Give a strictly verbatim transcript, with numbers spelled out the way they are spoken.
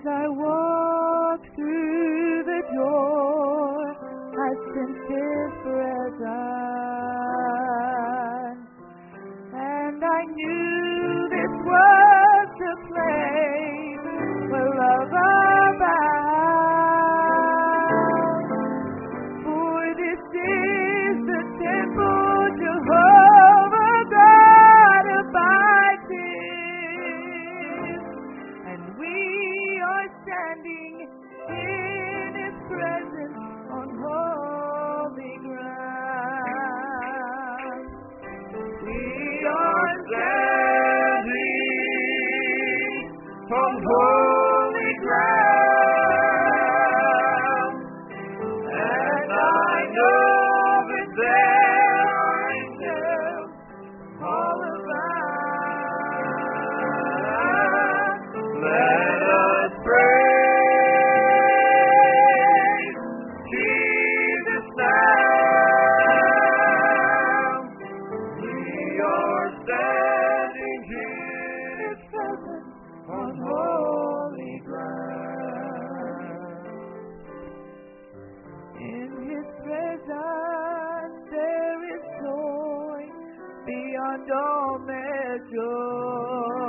I walk through the door, I sense His presence, and I knew this was the place where love abounds. For this is the temple Jehovah God abides in, and we are standing in His presence on holy ground. We are standing on holy ground, and I know that there are angels all around. Let us praise Jesus now. We are standing in His presence on holy ground. In His presence there is joy beyond all measure.